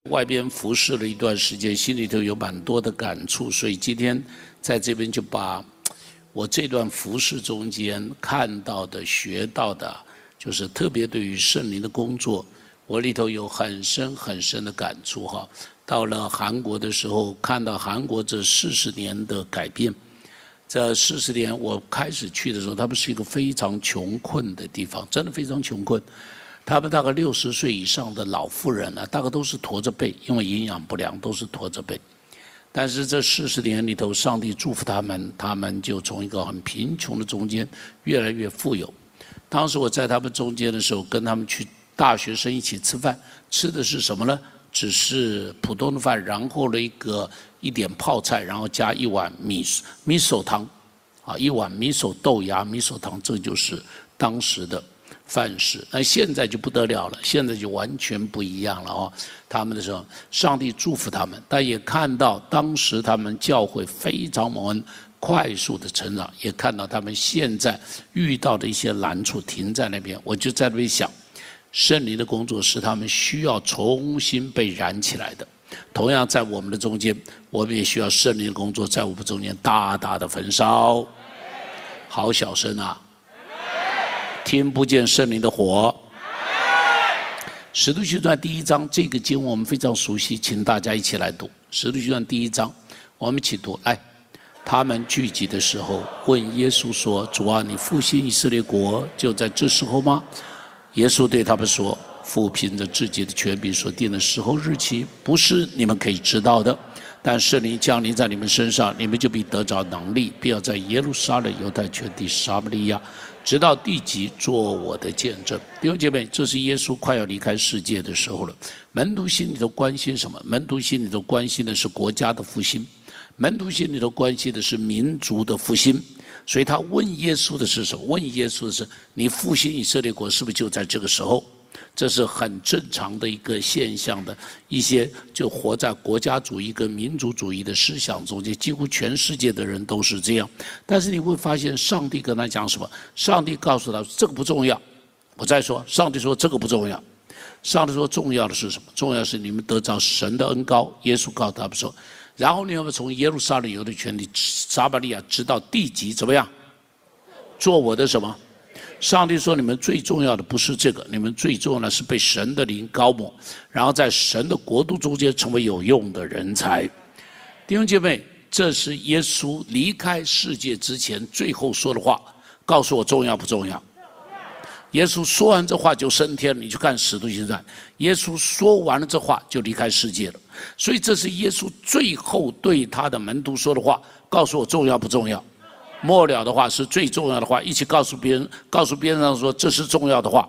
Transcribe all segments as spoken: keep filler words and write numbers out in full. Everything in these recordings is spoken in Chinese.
外边服侍了一段时间，心里头有蛮多的感触，所以今天在这边就把我这段服侍中间看到的、学到的，就是特别对于圣灵的工作，我里头有很深很深的感触哈。到了韩国的时候，看到韩国这四十年的改变。这四十年我开始去的时候，他们是一个非常穷困的地方，真的非常穷困。他们大概六十岁以上的老妇人啊，大概都是驼着背，因为营养不良都是驼着背。但是这四十年里头，上帝祝福他们，他们就从一个很贫穷的中间越来越富有。当时我在他们中间的时候，跟他们去大学生一起吃饭，吃的是什么呢？只是普通的饭，然后了一个一点泡菜，然后加一碗米米手汤，啊，一碗米手豆芽米手汤，这就是当时的饭食。那现在就不得了了，现在就完全不一样了哦。他们的时候，上帝祝福他们，但也看到当时他们教会非常蒙恩，快速的成长，也看到他们现在遇到的一些难处，停在那边。我就在那边想。圣灵的工作是他们需要重新被燃起来的。同样，在我们的中间，我们也需要圣灵的工作在我们中间大大的焚烧。好小声啊！听不见圣灵的火。使徒行传第一章这个经文我们非常熟悉，请大家一起来读。使徒行传第一章，我们一起读。来，他们聚集的时候，问耶稣说：“主啊，你复兴以色列国，就在这时候吗？”耶稣对他们说：“父凭着自己的权柄所定的时候日期，不是你们可以知道的。但圣灵降临在你们身上，你们就必得着能力，必要在耶路撒冷、犹太全地、撒玛利亚，直到地极，做我的见证。”弟兄姐妹，这是耶稣快要离开世界的时候了。门徒心里头关心什么？门徒心里头关心的是国家的复兴，门徒心里头关心的是民族的复兴。所以他问耶稣的是什么？问耶稣的是：你复兴以色列国是不是就在这个时候？这是很正常的一个现象的。一些就活在国家主义跟民族主义的思想中间，几乎全世界的人都是这样。但是你会发现，上帝跟他讲什么？上帝告诉他这个不重要。我再说，上帝说这个不重要。上帝说重要的是什么？重要是你们得着神的恩膏。耶稣告诉他们说。然后你要从耶路撒冷、犹太全地、撒玛利亚直到地极，怎么样？做我的什么？上帝说：“你们最重要的不是这个，你们最重要的是被神的灵膏抹，然后在神的国度中间成为有用的人才。”弟兄姐妹，这是耶稣离开世界之前最后说的话。告诉我重要不重要？耶稣说完这话就升天了，你去看使徒行传，耶稣说完了这话就离开世界了。所以这是耶稣最后对他的门徒说的话。告诉我重要不重要？末了的话是最重要的话，一起告诉别人，告诉边上说这是重要的话。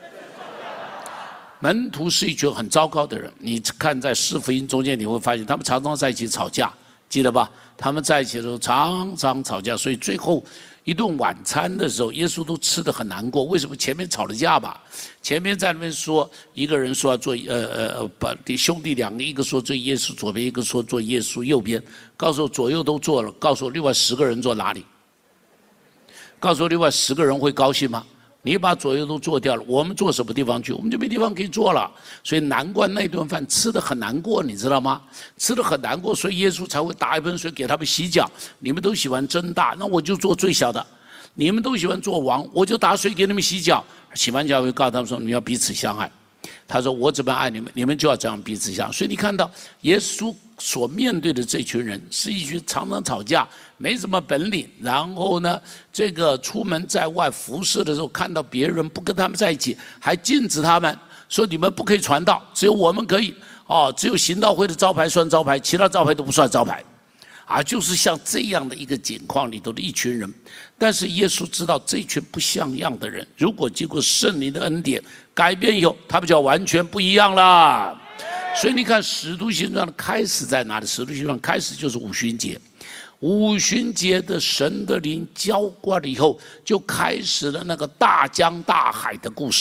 门徒是一群很糟糕的人，你看在四福音中间你会发现他们常常在一起吵架，记得吧？他们在一起的时候常常吵架，所以最后一顿晚餐的时候，耶稣都吃得很难过。为什么？前面吵了架吧，前面在那边说，一个人说要做呃呃把兄弟两个，一个说做耶稣左边，一个说做耶稣右边。告诉我左右都做了，告诉我另外十个人坐哪里？告诉我另外十个人会高兴吗？你把左右都做掉了，我们坐什么地方去？我们就没地方可以坐了。所以难怪那顿饭吃得很难过，你知道吗？吃得很难过，所以耶稣才会打一盆水给他们洗脚。你们都喜欢争大，那我就做最小的。你们都喜欢做王，我就打水给你们洗脚。洗完脚会告诉他们说：你们要彼此相爱。他说：我怎么爱你们，你们就要这样彼此相爱。所以你看到耶稣所面对的这群人，是一群常常吵架、没什么本领，然后呢，这个出门在外服侍的时候，看到别人不跟他们在一起，还禁止他们说你们不可以传道，只有我们可以哦，只有行道会的招牌算招牌，其他招牌都不算招牌。啊，就是像这样的一个境况里头的一群人，但是耶稣知道这群不像样的人，如果经过圣灵的恩典改变以后，他们就要完全不一样了。所以你看，使徒行传的开始在哪里？使徒行传开始就是五旬节，五旬节的神的灵浇灌了以后，就开始了那个大江大海的故事。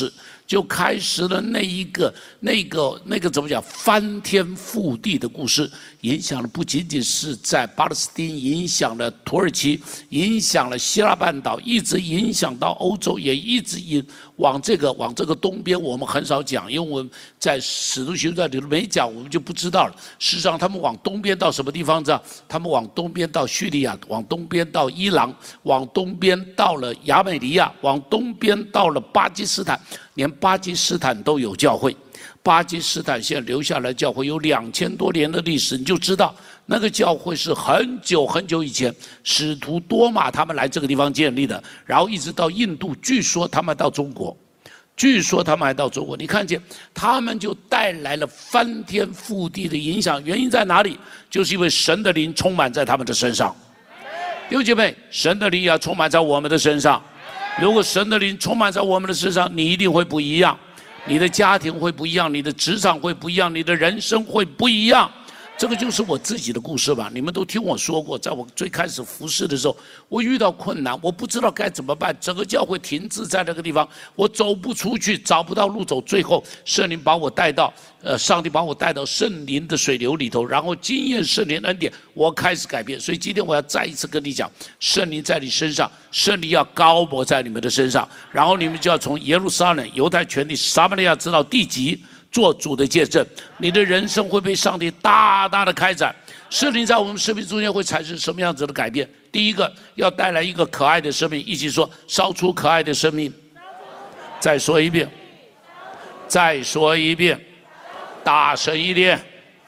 就开始了那一个、那个、那个怎么讲翻天覆地的故事，影响了不仅仅是在巴勒斯坦，影响了土耳其，影响了希腊半岛，一直影响到欧洲，也一直引往这个往这个东边，我们很少讲，因为我们在《使徒行传》里头没讲，我们就不知道了。事实上，他们往东边到什么地方？知道？他们往东边到叙利亚，往东边到伊朗，往东边到了亚美尼亚，往东边到了巴基斯坦。连巴基斯坦都有教会，巴基斯坦现在留下来教会有两千多年的历史，你就知道那个教会是很久很久以前使徒多马他们来这个地方建立的，然后一直到印度，据说他们到中国，据说他们还到中国，你看见他们就带来了翻天覆地的影响，原因在哪里？就是因为神的灵充满在他们的身上。弟兄姐妹，神的灵要充满在我们的身上。如果神的灵充满在我们的身上，你一定会不一样，你的家庭会不一样，你的职场会不一样，你的人生会不一样。这个就是我自己的故事吧，你们都听我说过，在我最开始服事的时候，我遇到困难，我不知道该怎么办，整个教会停滞在那个地方，我走不出去，找不到路走，最后圣灵把我带到，呃，上帝把我带到圣灵的水流里头，然后经验圣灵恩典，我开始改变。所以今天我要再一次跟你讲，圣灵在你身上，圣灵要高摩在你们的身上，然后你们就要从耶路撒冷、犹太全地、撒玛利亚直到地极。做主的见证，你的人生会被上帝大大的开展。圣灵在我们生命中间会产生什么样子的改变？第一个，要带来一个可爱的生命，一起说：烧出可爱的生命。再说一遍，再说一遍，大声一点。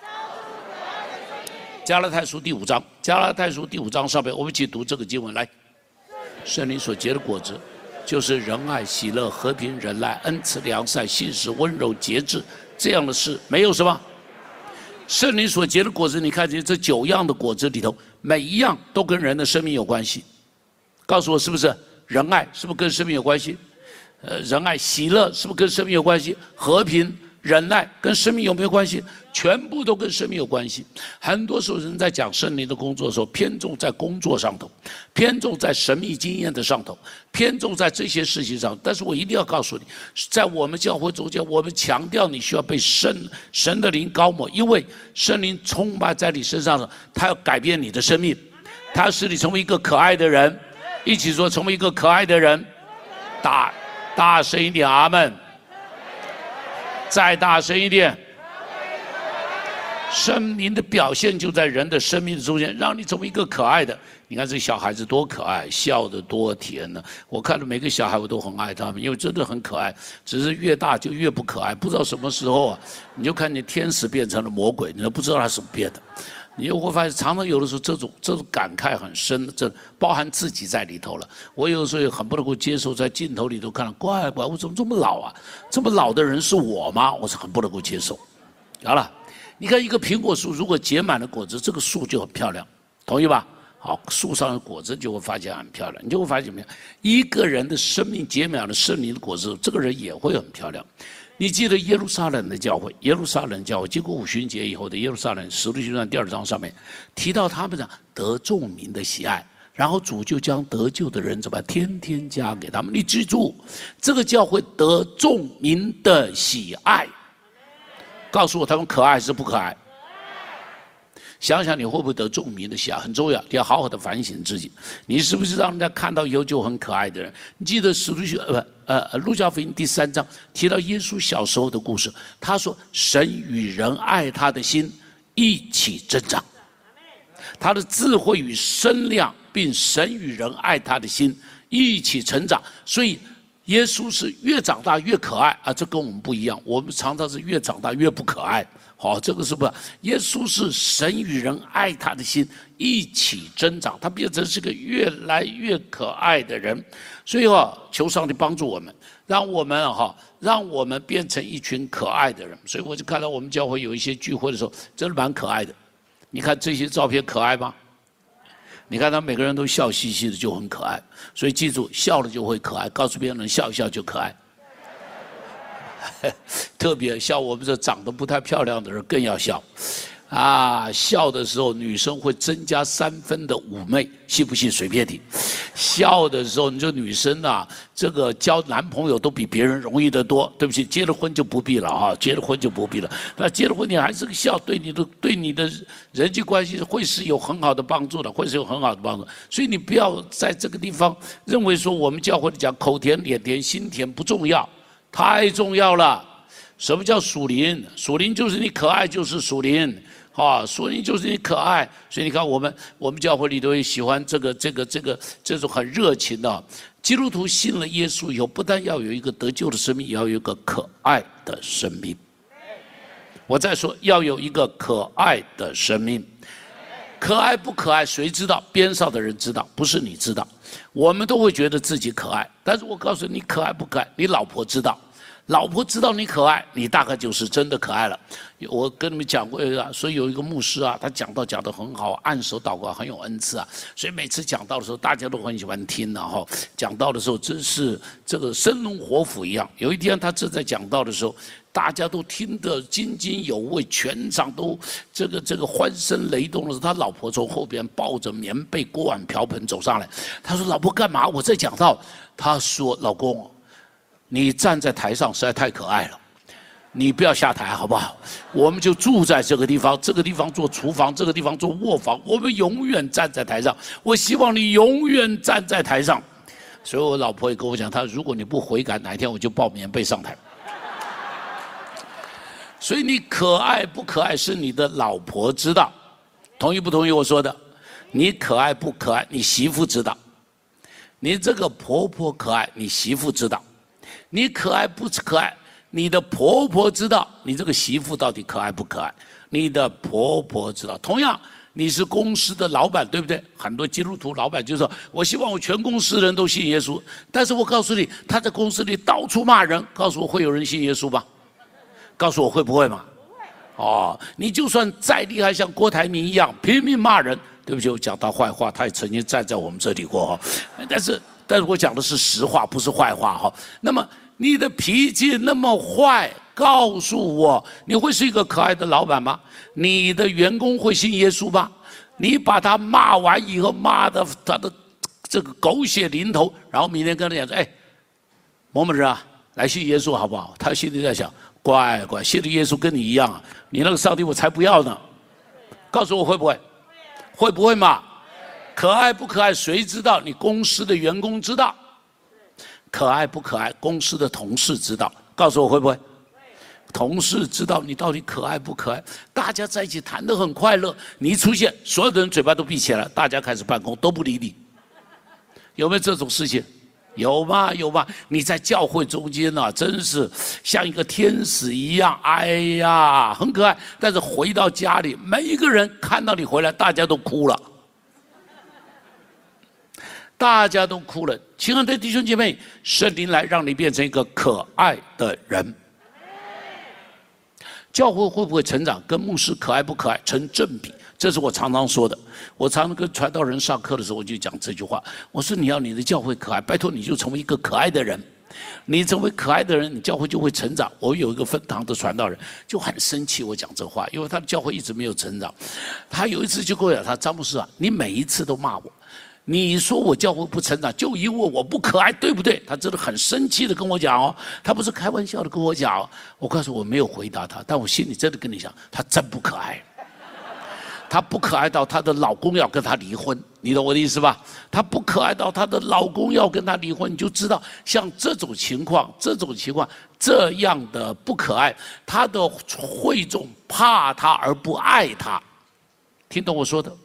加拉太书第五章，加拉太书第五章上面，我们一起读这个经文来。圣灵所结的果子，就是仁爱、喜乐、和平、忍耐、恩慈、良善、信实、温柔、节制，这样的事没有什么。圣灵所结的果子，你看见这九样的果子里头，每一样都跟人的生命有关系。告诉我是不是？仁爱是不是跟生命有关系？呃，仁爱、喜乐是不是跟生命有关系？和平、忍耐跟生命有没有关系？全部都跟生命有关系。很多时候人在讲圣灵的工作的时候，偏重在工作上头，偏重在神秘经验的上头，偏重在这些事情上。但是我一定要告诉你，在我们教会中间，我们强调你需要被神神的灵高抹，因为圣灵充满在你身上，他要改变你的生命，他要使你成为一个可爱的人。一起说，成为一个可爱的人。大大声一点，阿们。再大声一点。圣灵的表现就在人的生命中间，让你成为一个可爱的。你看这小孩子多可爱，笑得多甜呢！我看到每个小孩我都很爱他们，因为真的很可爱。只是越大就越不可爱，不知道什么时候啊，你就看见天使变成了魔鬼，你都不知道他什么变的。你又会发现，常常有的时候这种这种感慨很深，这包含自己在里头了。我有的时候也很不能够接受，在镜头里头看到，怪怪，我怎么这么老啊？这么老的人是我吗？我是很不能够接受。好了，你看一个苹果树，如果结满了果子，这个树就很漂亮，同意吧？好，树上的果子就会发现很漂亮，你就会发现怎么样？一个人的生命结满了圣灵的果子，这个人也会很漂亮。你记得耶路撒冷的教会，耶路撒冷教会经过五旬节以后的耶路撒冷，使徒行传第二章上面提到他们的得众民的喜爱，然后主就将得救的人怎么天天加给他们。你记住，这个教会得众民的喜爱，告诉我他们可爱还是不可爱？想想你会不会得众民的喜爱，很重要，你要好好的反省自己。你是不是让人家看到以后就很可爱的人？你记得使徒行呃呃路加福音第三章提到耶稣小时候的故事，他说神与人爱他的心一起增长，他的智慧与身量，并神与人爱他的心一起成长。所以耶稣是越长大越可爱啊，这跟我们不一样，我们常常是越长大越不可爱。好，这个是不是？耶稣是神与人爱他的心一起增长，他变成是个越来越可爱的人。所以啊，求上帝帮助我们，让我们哈，让我们变成一群可爱的人。所以我就看到我们教会有一些聚会的时候，真的蛮可爱的。你看这些照片可爱吗？你看他每个人都笑嘻嘻的，就很可爱。所以记住，笑了就会可爱，告诉别人笑一笑就可爱。特别像我们这长得不太漂亮的人更要笑。 啊，笑的时候女生会增加三分的妩媚，信不信随便你。笑的时候，你说女生啊，这个交男朋友都比别人容易得多。对不起，结了婚就不必了啊，结了婚就不必了。那结了婚你还是个笑，对你的对你的人际关系会是有很好的帮助的，会是有很好的帮助。所以你不要在这个地方认为说我们教会里讲口甜、脸甜、心甜不重要，太重要了。什么叫属灵？属灵就是你可爱，就是属灵。啊，属灵就是你可爱，所以你看我们我们教会里头也喜欢这个这个这个这种很热情的基督徒信了耶稣以后，不但要有一个得救的生命，也要有一个可爱的生命。我再说，要有一个可爱的生命。可爱不可爱，谁知道？边上的人知道，不是你知道。我们都会觉得自己可爱，但是我告诉你，可爱不可爱，你老婆知道。老婆知道你可爱，你大概就是真的可爱了。我跟你们讲过啊，所以有一个牧师啊，他讲道讲得很好，按手祷告很有恩赐啊，所以每次讲道的时候，大家都很喜欢听啊哈。讲道的时候真是这个生龙活虎一样。有一天他正在讲道的时候，大家都听得津津有味，全场都这个这个欢声雷动的时候，他老婆从后边抱着棉被、锅碗瓢盆走上来，他说：“老婆干嘛？我在讲道。”他说：“老公。”你站在台上实在太可爱了，你不要下台好不好？我们就住在这个地方，这个地方做厨房，这个地方做卧房，我们永远站在台上。我希望你永远站在台上。所以我老婆也跟我讲，她如果你不悔改，哪一天我就抱棉被上台。所以你可爱不可爱是你的老婆知道，同意不同意我说的？你可爱不可爱，你媳妇知道。你这个婆婆可爱，你媳妇知道。你可爱不可爱？你的婆婆知道，你这个媳妇到底可爱不可爱？你的婆婆知道。同样，你是公司的老板，对不对？很多基督徒老板就说：“我希望我全公司人都信耶稣。”但是我告诉你，他在公司里到处骂人，告诉我会有人信耶稣吗？告诉我会不会嘛？哦，你就算再厉害，像郭台铭一样拼命骂人，对不起，我讲他坏话，他也曾经站在我们这里过哈，但是。但是我讲的是实话，不是坏话哈。那么你的脾气那么坏，告诉我，你会是一个可爱的老板吗？你的员工会信耶稣吗？你把他骂完以后，骂的他的这个狗血淋头，然后明天跟他讲说：“哎，某某人啊，来信耶稣好不好？”他心里在想：“乖乖，信的耶稣跟你一样啊，你那个上帝我才不要呢。”告诉我会不会？会不会嘛？可爱不可爱？谁知道？你公司的员工知道。可爱不可爱？公司的同事知道。告诉我会不会？同事知道你到底可爱不可爱？大家在一起谈得很快乐，你一出现，所有的人嘴巴都闭起来了，大家开始办公都不理你。有没有这种事情？有吗？有吗？你在教会中间呢、啊，真是像一个天使一样，哎呀，很可爱。但是回到家里，每一个人看到你回来，大家都哭了。大家都哭了，亲爱的弟兄姐妹，圣灵来让你变成一个可爱的人。教会会不会成长，跟牧师可爱不可爱成正比，这是我常常说的。我常常跟传道人上课的时候，我就讲这句话。我说你要你的教会可爱，拜托你就成为一个可爱的人。你成为可爱的人，你教会就会成长。我有一个分堂的传道人就很生气，我讲这话，因为他的教会一直没有成长。他有一次就跟我讲，他张牧师啊，你每一次都骂我。你说我教会不成长，就因为我不可爱，对不对？他真的很生气的跟我讲哦，他不是开玩笑的跟我讲哦。我告诉我没有回答他，但我心里真的跟你讲，他真不可爱。他不可爱到她的老公要跟她离婚，你懂我的意思吧？她不可爱到她的老公要跟她离婚，你就知道像这种情况，这种情况这样的不可爱，她的会众怕她而不爱她，听懂我说的？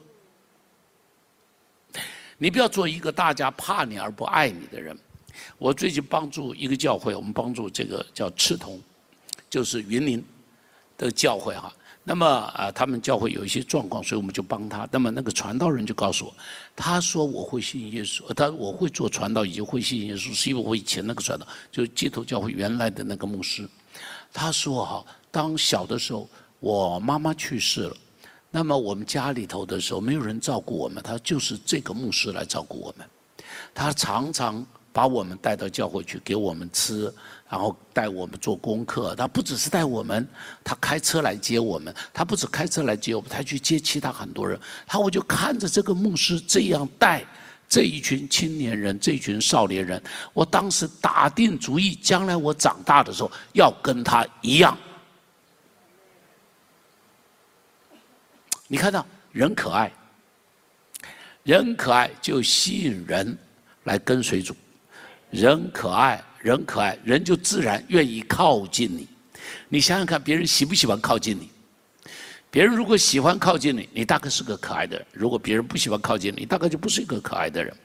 你不要做一个大家怕你而不爱你的人。我最近帮助一个教会，我们帮助这个叫赤同，就是云林的教会哈。那么啊，他们教会有一些状况，所以我们就帮他。那么那个传道人就告诉我，他说我会信耶稣，他我会做传道，以及会信耶稣，是因为我以前那个传道，就是街头教会原来的那个牧师。他说哈，当小的时候，我妈妈去世了，那么我们家里头的时候没有人照顾我们，他就是这个牧师来照顾我们。他常常把我们带到教会去给我们吃，然后带我们做功课。他不只是带我们，他开车来接我们，他不止开车来接我们，他去接其他很多人。他我就看着这个牧师这样带这一群青年人，这一群少年人，我当时打定主意，将来我长大的时候要跟他一样。你看到人可爱，人可爱就吸引人来跟随主。人可爱，人可爱，人就自然愿意靠近你。你想想看，别人喜不喜欢靠近你？别人如果喜欢靠近你，你大概是个可爱的人；如果别人不喜欢靠近你，大概就不是一个可爱的人。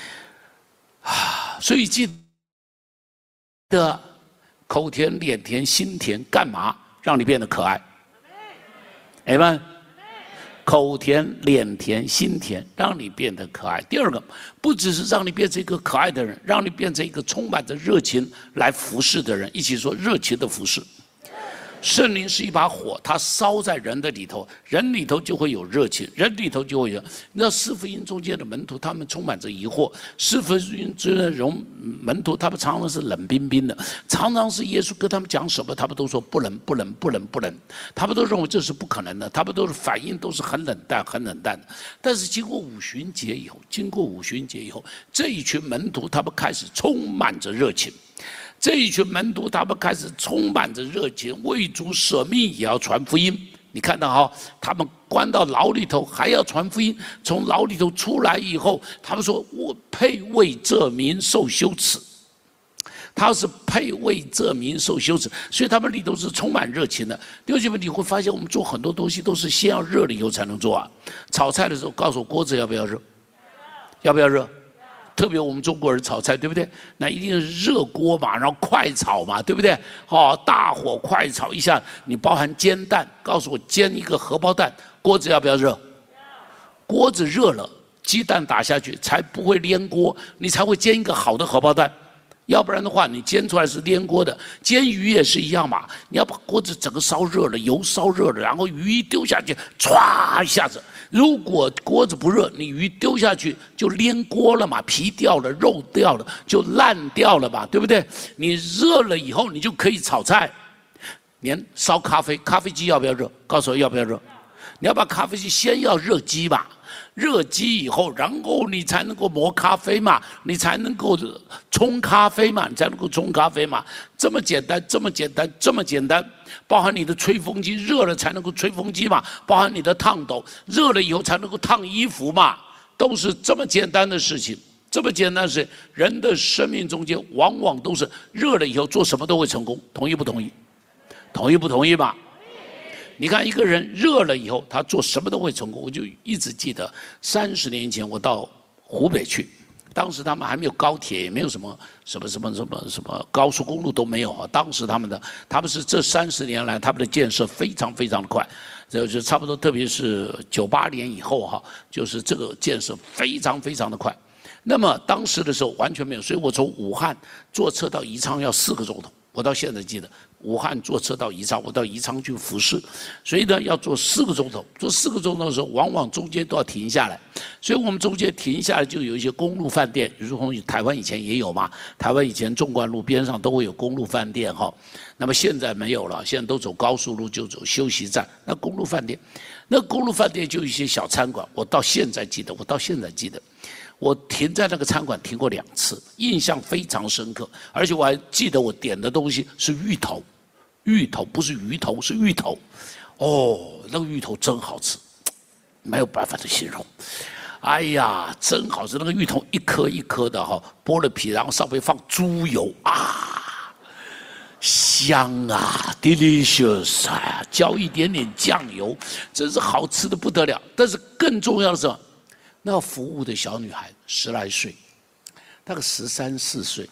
啊，所以记得口甜、脸甜、心甜，干嘛让你变得可爱？哎们。口甜、脸甜、心甜，让你变得可爱。第二个，不只是让你变成一个可爱的人，让你变成一个充满着热情来服侍的人。一起说热情的服侍。圣灵是一把火，它烧在人的里头，人里头就会有热情，人里头就会有。你知道四福音中间的门徒，他们充满着疑惑。四福音中的容门徒，他们常常是冷冰冰的，常常是耶稣跟他们讲什么，他们都说不能、不能、不能、不能，他们都认为这是不可能的，他们都是反应都是很冷淡、很冷淡的。但是经过五旬节以后，经过五旬节以后，这一群门徒他们开始充满着热情。这一群门徒，他们开始充满着热情，为主舍命也要传福音。你看到哈，他们关到牢里头还要传福音，从牢里头出来以后，他们说：“我配为这民受羞耻。”他是配为这民受羞耻，所以他们里头是充满热情的。弟兄姐妹，你会发现我们做很多东西都是先要热了以后才能做啊。炒菜的时候，告诉我锅子要不要热？要不要热？特别我们中国人炒菜，对不对？那一定是热锅嘛，然后快炒嘛，对不对？哦，大火快炒一下。你包含煎蛋，告诉我煎一个荷包蛋，锅子要不要热？锅子热了，鸡蛋打下去才不会粘锅，你才会煎一个好的荷包蛋。要不然的话，你煎出来是粘锅的。煎鱼也是一样嘛，你要把锅子整个烧热了，油烧热了，然后鱼一丢下去，歘一下子。如果锅子不热，你鱼丢下去就粘锅了嘛，皮掉了，肉掉了，就烂掉了嘛，对不对？你热了以后，你就可以炒菜。连烧咖啡，咖啡机要不要热？告诉我要不要热？你要把咖啡机先要热机吧。热机以后，然后你才能够磨咖啡嘛，你才能够冲咖啡嘛，你才能够冲咖啡嘛，这么简单，这么简单，这么简单。包含你的吹风机热了才能够吹风机嘛，包含你的烫斗热了以后才能够烫衣服嘛，都是这么简单的事情。这么简单的事，人的生命中间往往都是热了以后做什么都会成功，同意不同意？同意不同意吧？你看一个人热了以后，他做什么都会成功。我就一直记得三十年前我到湖北去，当时他们还没有高铁，也没有什么什么什么什么什么高速公路都没有啊。当时他们的他们是这三十年来他们的建设非常非常的快，就是差不多，特别是九八年以后哈，就是这个建设非常非常的快。那么当时的时候完全没有，所以我从武汉坐车到宜昌要四个钟头。我到现在记得，武汉坐车到宜昌，我到宜昌去服侍，所以呢要坐四个钟头。坐四个钟头的时候，往往中间都要停下来，所以我们中间停下来就有一些公路饭店，如同台湾以前也有嘛，台湾以前纵贯路边上都会有公路饭店哈。那么现在没有了，现在都走高速路，就走休息站。那公路饭店，那公路饭店就有一些小餐馆，我到现在记得，我到现在记得。我停在那个餐馆停过两次，印象非常深刻，而且我还记得我点的东西是芋头，芋头不是鱼头，是芋头，哦，那个芋头真好吃，没有办法的形容。哎呀，真好吃！那个芋头一颗一颗的哈，剥了皮，然后上面放猪油啊，香啊 ，delicious 啊，浇一点点酱油，真是好吃的不得了。但是更重要的是，那服务的小女孩十来岁，大概十三四岁，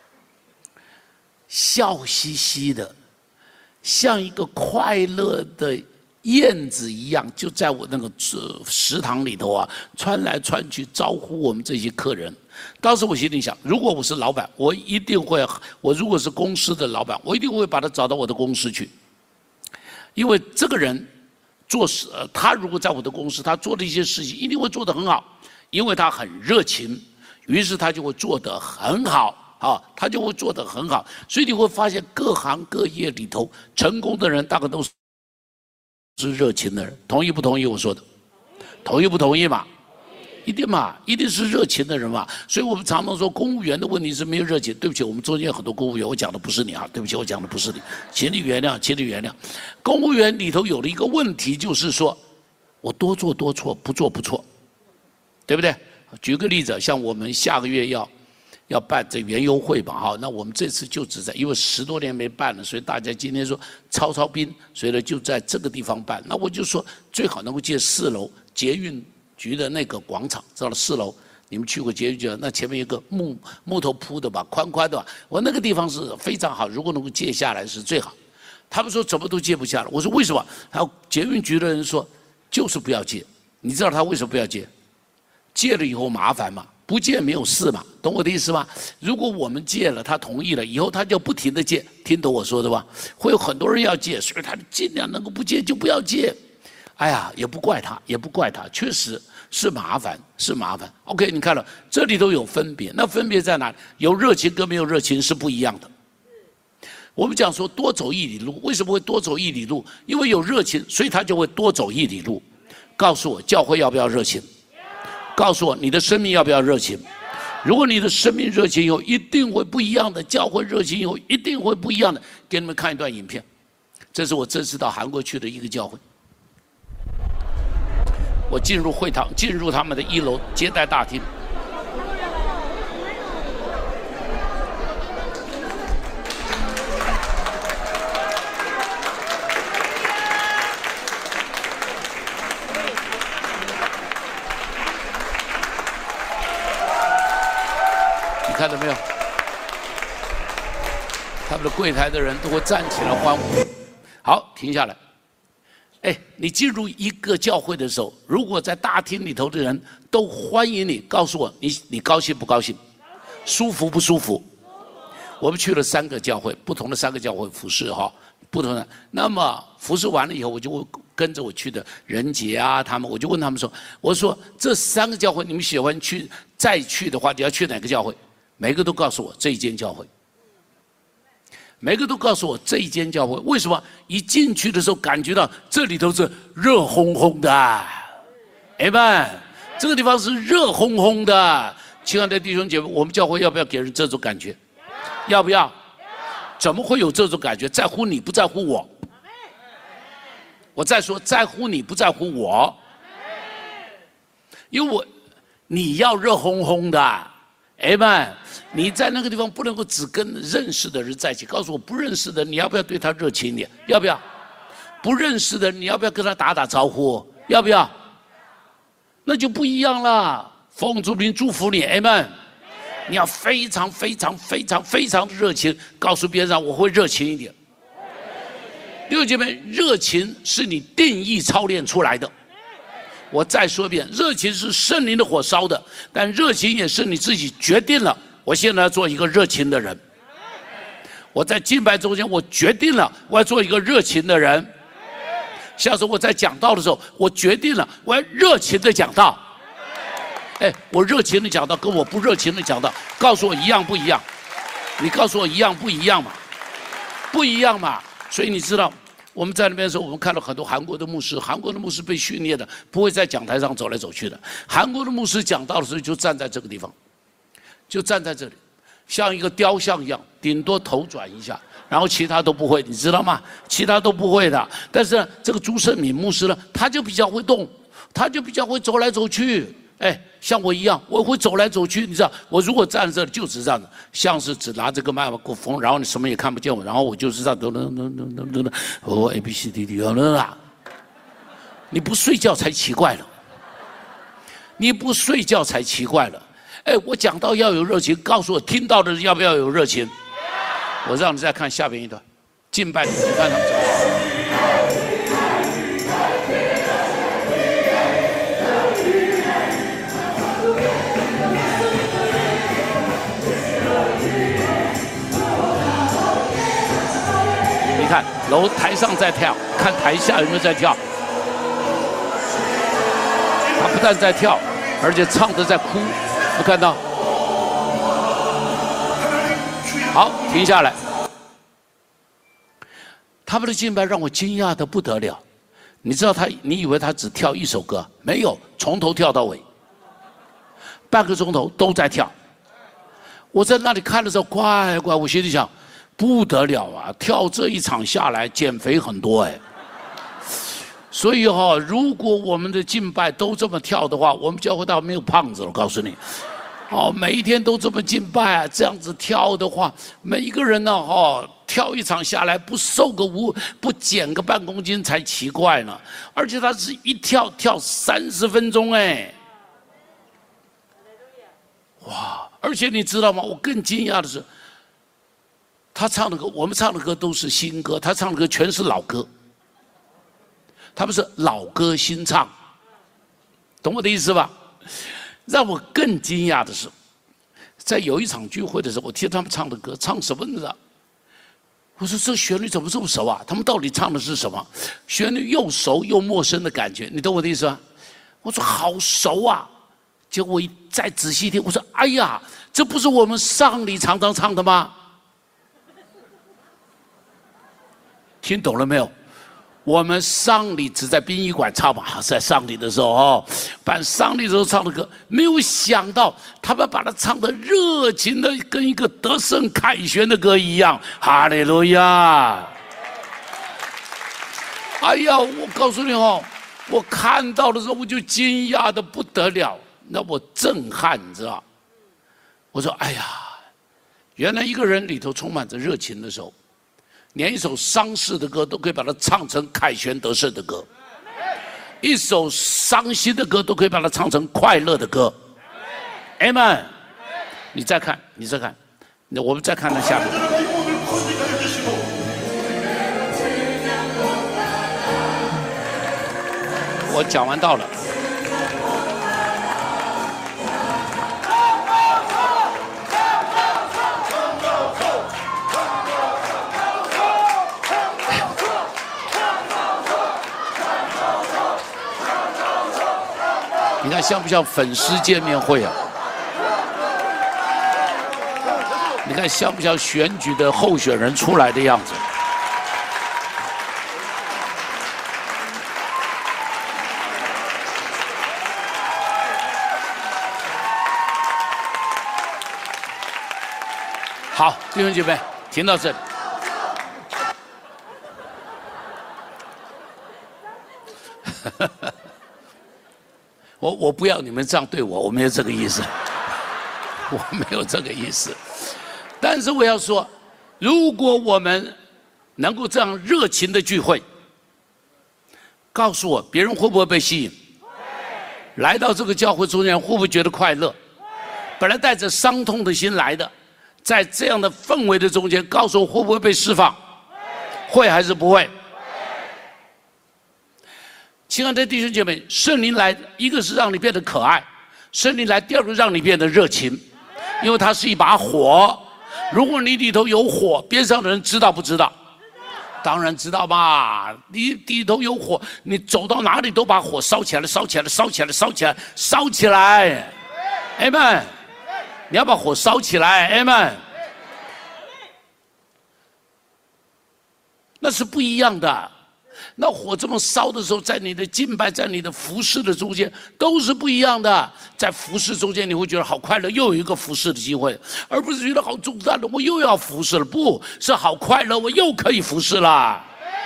笑嘻嘻的，像一个快乐的燕子一样，就在我那个食堂里头啊，穿来穿去招呼我们这些客人。当时我心里想，如果我是老板，我一定会；我如果是公司的老板，我一定会把他找到我的公司去，因为这个人。做事，他如果在我的公司，他做的一些事情一定会做得很好，因为他很热情， 于是他就会做得很好啊，他就会做得很好。所以你会发现各行各业里头成功的人，大概都是是热情的人。同意不同意我说的？同意不同意嘛？一定嘛，一定是热情的人嘛。所以我们常常说公务员的问题是没有热情。对不起，我们中间有很多公务员，我讲的不是你啊，对不起，我讲的不是你，请你原谅，请你原谅。公务员里头有了一个问题，就是说我多做多错，不做不错，对不对？举个例子，像我们下个月要要办这园游会吧，哈，那我们这次就只在，因为十多年没办了，所以大家今天说操操兵，所以呢就在这个地方办。那我就说最好能够借四楼捷运局的那个广场，知道了，四楼你们去过捷运局，那前面有个木木头铺的吧，宽宽的吧，我那个地方是非常好，如果能够借下来是最好。他们说怎么都借不下来，我说为什么？还有捷运局的人说就是不要借，你知道他为什么不要借？借了以后麻烦嘛，不借没有事嘛，懂我的意思吗？如果我们借了，他同意了，以后他就不停的借，听懂我说的吧？会有很多人要借，所以他尽量能够不借就不要借。哎呀，也不怪他，也不怪他，确实是麻烦，是麻烦。OK， 你看了，这里都有分别，那分别在哪里？有热情跟没有热情是不一样的。我们讲说多走一里路，为什么会多走一里路？因为有热情，所以他就会多走一里路。告诉我，教会要不要热情？告诉我，你的生命要不要热情？如果你的生命热情有，一定会不一样的；教会热情有，一定会不一样的。给你们看一段影片，这是我这次到韩国去的一个教会。我进入会堂，进入他们的一楼接待大厅。你看到没有？他们的柜台的人都会站起来欢呼。好，停下来。哎，你进入一个教会的时候，如果在大厅里头的人都欢迎你，告诉我，你你高兴不高兴？舒服不舒服？我们去了三个教会，不同的三个教会服侍哈，不同的。那么服侍完了以后，我就会跟着我去的仁杰啊，他们，我就问他们说，我说这三个教会你们喜欢去，再去的话，你要去哪个教会？每个都告诉我这一间教会。每个都告诉我这一间教会为什么一进去的时候感觉到这里头是热烘烘的，哎们，这个地方是热烘烘的。亲爱的弟兄姐妹，我们教会要不要给人这种感觉？要不要？怎么会有这种感觉？在乎你不在乎我？我再说，在乎你不在乎我？因为我你要热烘烘的，哎们。你在那个地方不能够只跟认识的人在一起。告诉我不认识的，你要不要对他热情一点？要不要？不认识的，你要不要跟他打打招呼？要不要？那就不一样了。奉主名祝福你 ，Amen。你要非常非常非常非常的热情，告诉别人我会热情一点。弟兄姐妹，热情是你定义操练出来的。我再说一遍，热情是圣灵的火烧的，但热情也是你自己决定了。我现在要做一个热情的人。我在敬拜中间，我决定了我要做一个热情的人。下次我在讲道的时候，我决定了我要热情的讲道。哎，我热情的讲道跟我不热情的讲道，告诉我一样不一样？你告诉我一样不一样嘛？不一样嘛？所以你知道我们在那边的时候，我们看到很多韩国的牧师，韩国的牧师被训练的不会在讲台上走来走去的。韩国的牧师讲道的时候就站在这个地方。就站在这里，像一个雕像一样，顶多头转一下，然后其他都不会，你知道吗？其他都不会的。但是这个朱胜敏牧师呢，他就比较会动，他就比较会走来走去。哎，像我一样，我会走来走去。你知道，我如果站在这里就是这样的，像是只拿这个麦克风，然后你什么也看不见我，然后我就是这样，噔噔噔噔噔噔噔，哦 A B C D D 啊啦，你不睡觉才奇怪了，你不睡觉才奇怪了。哎，我讲到要有热情，告诉我听到的人要不要有热情？我让你再看下边一段，敬拜，你看他们怎么。你看楼台上在跳，看台下有没有在跳。他不但在跳，而且唱着在哭。有看到好，停下来。他们的敬拜让我惊讶的不得了。你知道他，你以为他只跳一首歌？没有，从头跳到尾，半个钟头都在跳。我在那里看的时候，乖乖，我心里想，不得了啊！跳这一场下来，减肥很多哎。所以哈、哦，如果我们的敬拜都这么跳的话，我们教会到没有胖子了。我告诉你，哦，每一天都这么敬拜啊，这样子跳的话，每一个人呢，哦，跳一场下来不瘦个五，不减个半公斤才奇怪呢。而且他是一跳跳三十分钟哎，哇！而且你知道吗？我更惊讶的是，他唱的歌，我们唱的歌都是新歌，他唱的歌全是老歌。他们是老歌新唱，懂我的意思吧？让我更惊讶的是，在有一场聚会的时候，我听他们唱的歌，唱什么呢？我说这旋律怎么这么熟啊？他们到底唱的是什么？旋律又熟又陌生的感觉，你懂我的意思吧？我说好熟啊！结果我一再仔细听，我说哎呀，这不是我们上礼常常唱的吗？听懂了没有？我们丧礼只在殡仪馆唱嘛，在丧礼的时候哦，办丧礼的时候唱的歌，没有想到他们把它唱的热情的，跟一个得胜凯旋的歌一样，哈利路亚！哎呀，我告诉你哦，我看到的时候我就惊讶的不得了，那我震撼，你知道？我说，哎呀，原来一个人里头充满着热情的时候。连一首丧事的歌都可以把它唱成凯旋得胜的歌，一首伤心的歌都可以把它唱成快乐的歌。Amen。你再看，你再看，那我们再看那下面。我讲完道了。你看像不像粉丝见面会啊？你看像不像选举的候选人出来的样子？好，弟兄姐妹，停到这里。我我不要你们这样对我，我没有这个意思，我没有这个意思。但是我要说，如果我们能够这样热情的聚会，告诉我别人会不会被吸引？来到这个教会中间会不会觉得快乐？本来带着伤痛的心来的，在这样的氛围的中间，告诉我会不会被释放？会还是不会？亲爱的弟兄姐妹，圣灵来，一个是让你变得可爱，圣灵来，第二个让你变得热情，因为它是一把火。如果你里头有火，边上的人知道不知道？当然知道嘛！你里头有火，你走到哪里都把火烧起来，烧起来，烧起来，烧起来，烧起来 ，Amen！ 你要把火烧起来 ，Amen！ 那是不一样的。那火这么烧的时候，在你的敬拜，在你的服侍的中间，都是不一样的。在服侍中间，你会觉得好快乐，又有一个服侍的机会，而不是觉得好重担了，我又要服侍了。不是好快乐，我又可以服侍了，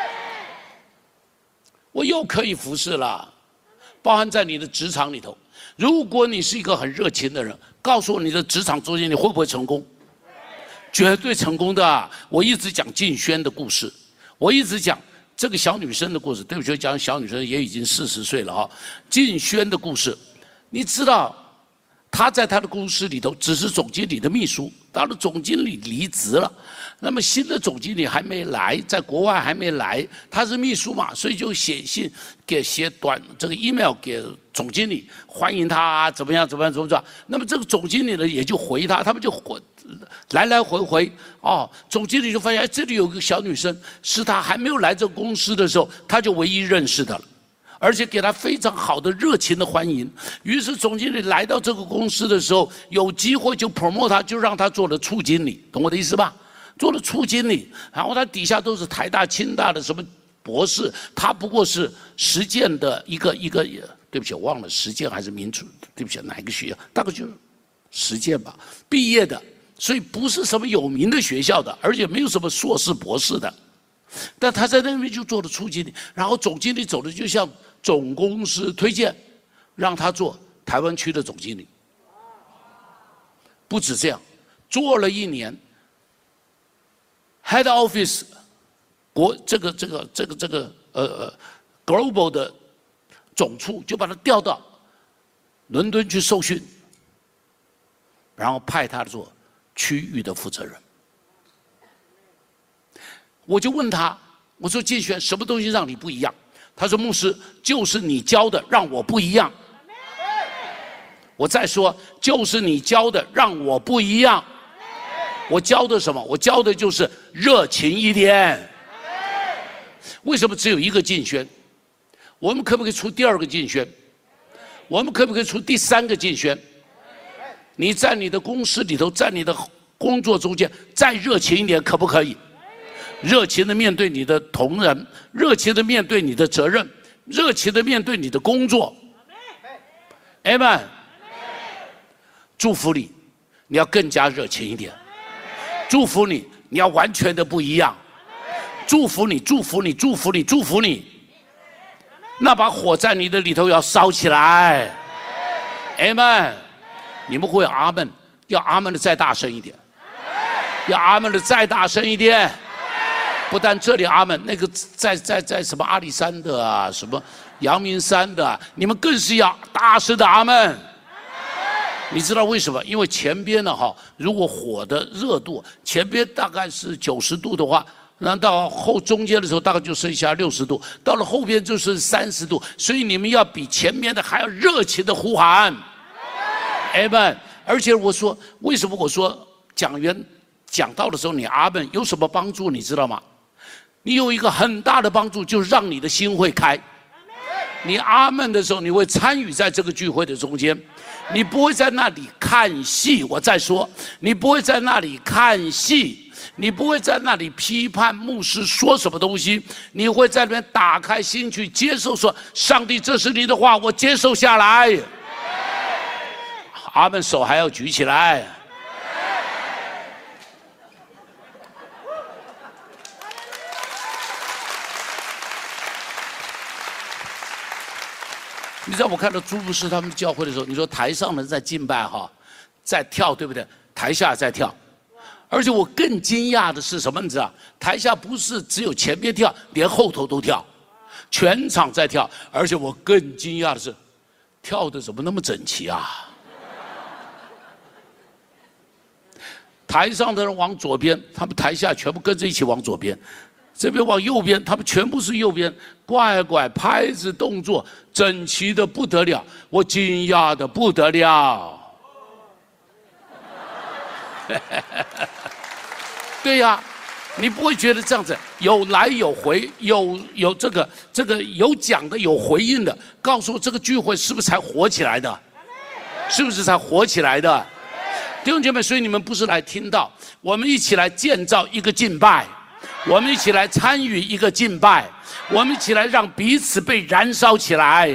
我又可以服侍了。包含在你的职场里头，如果你是一个很热情的人，告诉我你的职场中间你会不会成功？绝对成功的。我一直讲敬轩的故事，我一直讲。这个小女生的故事，对不起，讲小女生也已经四十岁了啊。敬轩的故事，你知道，她在她的公司里头只是总经理的秘书，到了总经理离职了，那么新的总经理还没来，在国外还没来，她是秘书嘛，所以就写信给写短这个 email 给总经理，欢迎他怎么样怎么样怎么样。那么这个总经理呢也就回他，他们就回。来来回回哦，总经理就发现，哎，这里有个小女生，是他还没有来这个公司的时候，他就唯一认识的了。 而且给他非常好的热情的欢迎。于是总经理来到这个公司的时候，有机会就 promote 他，就让他做了处经理，懂我的意思吧？做了处经理，然后他底下都是台大、清大的什么博士，他不过是实践的一个一个，对不起，我忘了实践还是民主，对不起，哪一个学校？大概就是实践吧，毕业的，所以不是什么有名的学校的，而且没有什么硕士、博士的。但他在那边就做了处经理，然后总经理走的就像总公司推荐，让他做台湾区的总经理。不止这样，做了一年 ，Head Office 国这个这个这个这个呃呃 Global 的总处就把他调到伦敦去受训，然后派他做区域的负责人。我就问他，我说建璇，什么东西让你不一样？他说牧师，就是你教的让我不一样。我再说，就是你教的让我不一样。我教的什么？我教的就是热情一点。为什么只有一个竞选？我们可不可以出第二个竞选？我们可不可以出第三个竞选？你在你的公司里头，在你的工作中间再热情一点，可不可以？热情的面对你的同仁，热情的面对你的责任，热情的面对你的工作。Amen。祝福你，你要更加热情一点。祝福你，你要完全的不一样。祝福你，祝福你，祝福你，祝福你。那把火在你的里头要烧起来。Amen。你们会阿门，要阿门的再大声一点，要阿门的再大声一点。不但这里阿门，那个在在在什么阿里山的啊，什么阳明山的、啊，你们更是要大声的阿门。你知道为什么？因为前边呢，哈，如果火的热度前边大概是九十度的话，那到后中间的时候大概就剩下六十度，到了后边就是三十度，所以你们要比前面的还要热情的呼喊。阿门。而且我说，为什么我说讲员讲到的时候你阿门有什么帮助？你知道吗？你有一个很大的帮助，就是让你的心会开。你阿门的时候，你会参与在这个聚会的中间，你不会在那里看戏。我再说，你不会在那里看戏，你不会在那里批判牧师说什么东西，你会在那边打开心去接受，说上帝，这是你的话，我接受下来。阿门，手还要举起来。你知道我看到朱牧师他们教会的时候，你说台上的人在敬拜哈，在跳，对不对？台下在跳，而且我更惊讶的是什么？你知道，台下不是只有前面跳，连后头都跳，全场在跳。而且我更惊讶的是，跳的怎么那么整齐啊？台上的人往左边，他们台下全部跟着一起往左边。这边往右边，他们全部是右边，乖乖拍子动作整齐的不得了，我惊讶的不得了。对呀、啊，你不会觉得这样子有来有回，有有这个这个有讲的有回应的，告诉我这个聚会是不是才火起来的？是不是才火起来的？弟兄姐妹，所以你们不是来听到，我们一起来建造一个敬拜。我们一起来参与一个敬拜，我们一起来让彼此被燃烧起来。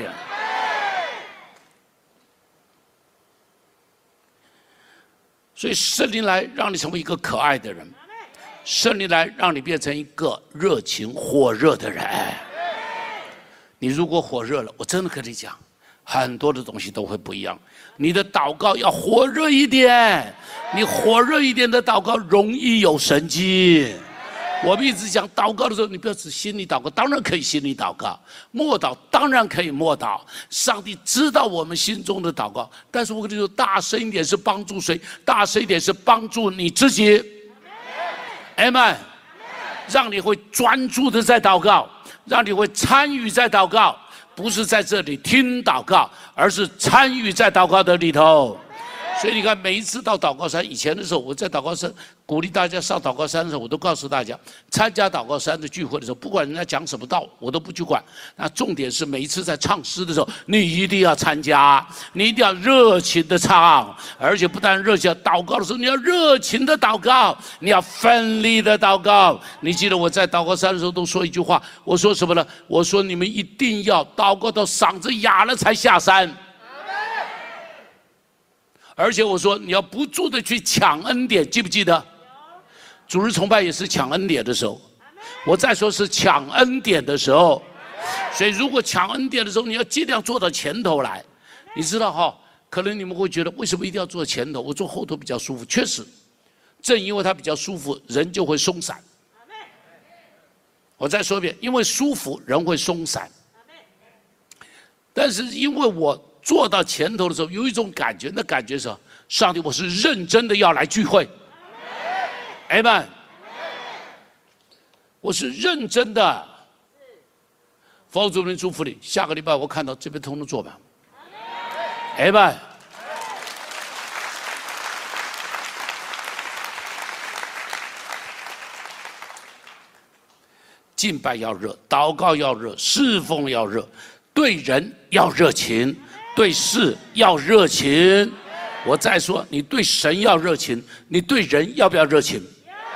所以圣灵来让你成为一个可爱的人，圣灵来让你变成一个热情火热的人。你如果火热了，我真的跟你讲，很多的东西都会不一样。你的祷告要火热一点，你火热一点的祷告容易有神迹。我们一直讲祷告的时候，你不要只心里祷告，当然可以心里祷告；默祷当然可以默祷。上帝知道我们心中的祷告，但是我跟你说，大声一点是帮助谁？大声一点是帮助你自己。阿们，让你会专注的在祷告，让你会参与在祷告，不是在这里听祷告，而是参与在祷告的里头。 所以你看，每一次到祷告山，以前的时候，我在祷告山鼓励大家上祷告山的时候，我都告诉大家，参加祷告山的聚会的时候，不管人家讲什么道，我都不去管。那重点是每一次在唱诗的时候，你一定要参加，你一定要热情的唱，而且不但热情，祷告的时候你要热情的祷告，你要奋力的祷告。你记得我在祷告山的时候都说一句话，我说什么呢？我说你们一定要祷告到嗓子哑了才下山。而且我说你要不住的去抢恩典，记不记得？主日崇拜也是抢恩典的时候。我再说是抢恩典的时候。所以如果抢恩典的时候，你要尽量坐到前头来。你知道哈？可能你们会觉得为什么一定要坐前头？我坐后头比较舒服。确实，正因为它比较舒服，人就会松散。我再说一遍，因为舒服，人会松散。但是因为我坐到前头的时候，有一种感觉，那感觉是上帝，我是认真的要来聚会。阿们，我是认真的。佛主名祝福你，下个礼拜我看到这边通通坐满。阿们。敬拜要热，祷告要热，侍奉要热，对人要热情。对事要热情，我再说，你对神要热情，你对人要不要热情？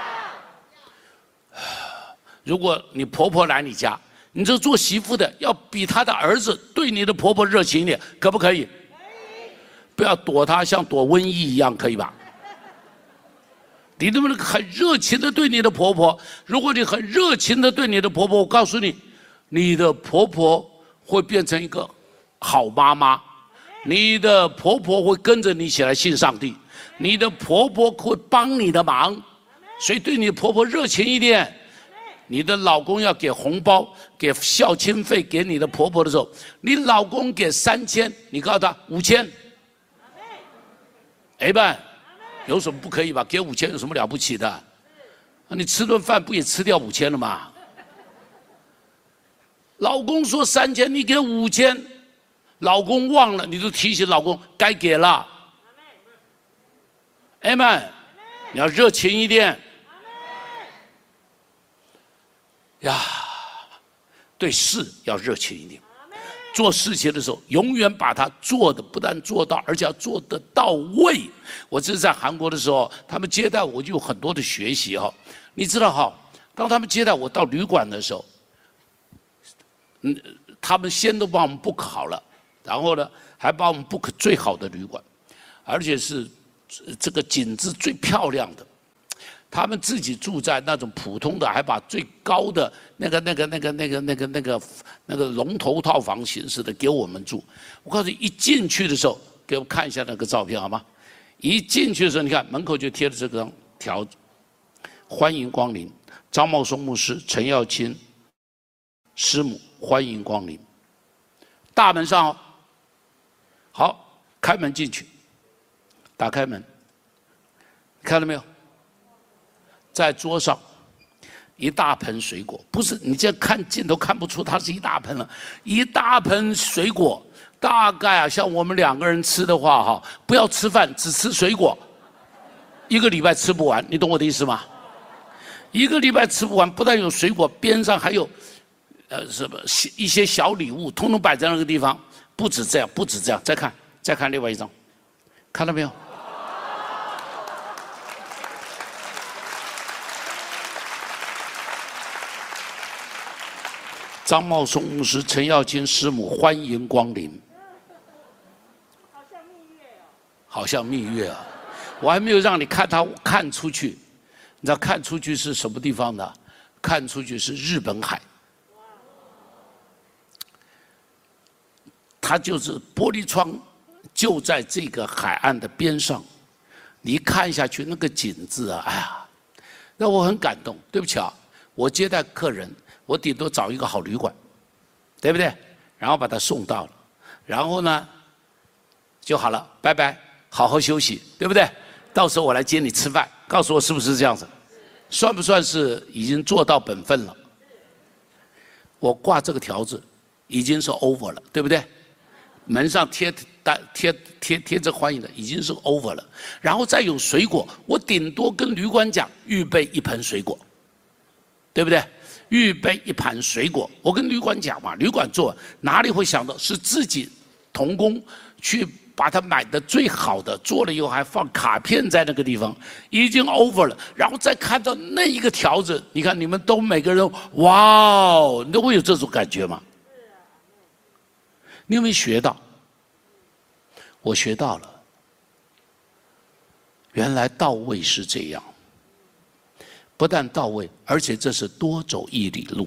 如果你婆婆来你家，你这做媳妇的要比她的儿子对你的婆婆热情一点，可不可以？不要躲她，像躲瘟疫一样，可以吧？你能不能很热情的对你的婆婆？如果你很热情的对你的婆婆，我告诉你，你的婆婆会变成一个好妈妈，你的婆婆会跟着你一起来信上帝，你的婆婆会帮你的忙，所以对你的婆婆热情一点。你的老公要给红包、给孝亲费给你的婆婆的时候，你老公给三千，你告诉他五千，哎吧，有什么不可以吧？给五千有什么了不起的？你吃顿饭不也吃掉五千了吗？老公说三千，你给五千。老公忘了，你就提醒老公该给了。阿们，你要热情一点。呀，对事要热情一点。做事情的时候，永远把它做的不但做到，而且要做得到位。我这是在韩国的时候，他们接待我就有很多的学习哈。你知道哈，当他们接待我到旅馆的时候，嗯，他们先都帮我们 book 好了。然后呢，还把我们 book 最好的旅馆，而且是这个景致最漂亮的。他们自己住在那种普通的，还把最高的那个、那个、那个、那个、那个、那个、那个龙头套房形式的给我们住。我告诉你，一进去的时候，给我看一下那个照片好吗？一进去的时候，你看门口就贴了这张条子：欢迎光临，张茂松牧师、陈耀清师母，欢迎光临。大门上哦。好，开门进去，打开门，看到没有？在桌上一大盆水果，不是你这看镜头看不出它是一大盆了，一大盆水果，大概啊像我们两个人吃的话哈，不要吃饭，只吃水果，一个礼拜吃不完，你懂我的意思吗？一个礼拜吃不完，不但有水果，边上还有呃什么一些小礼物，通通摆在那个地方。不止这样，不止这样，再看，再看另外一张，看到没有？张茂松牧师、陈耀清师母，欢迎光临。好像蜜月哦。好像蜜月啊！我还没有让你看他看出去，你知道看出去是什么地方的？看出去是日本海。它就是玻璃窗，就在这个海岸的边上，你看下去那个景致啊，哎呀，让我很感动。对不起啊，我接待客人，我顶多找一个好旅馆，对不对？然后把他送到了，然后呢就好了，拜拜，好好休息，对不对？到时候我来接你吃饭，告诉我是不是这样子？算不算是已经做到本分了？我挂这个条子已经是 over 了，对不对？ 门上贴贴贴贴着欢迎的，已经是 over 了。然后再有水果，我顶多跟旅馆讲预备一盆水果，对不对？预备一盘水果，我跟旅馆讲嘛，旅馆做哪里会想到是自己童工去把它买的最好的，做了以后还放卡片在那个地方，已经 over 了。然后再看到那一个条子，你看你们都每个人哇哦，你都会有这种感觉吗？你有没有学到？我学到了，原来到位是这样。不但到位，而且这是多走一里路。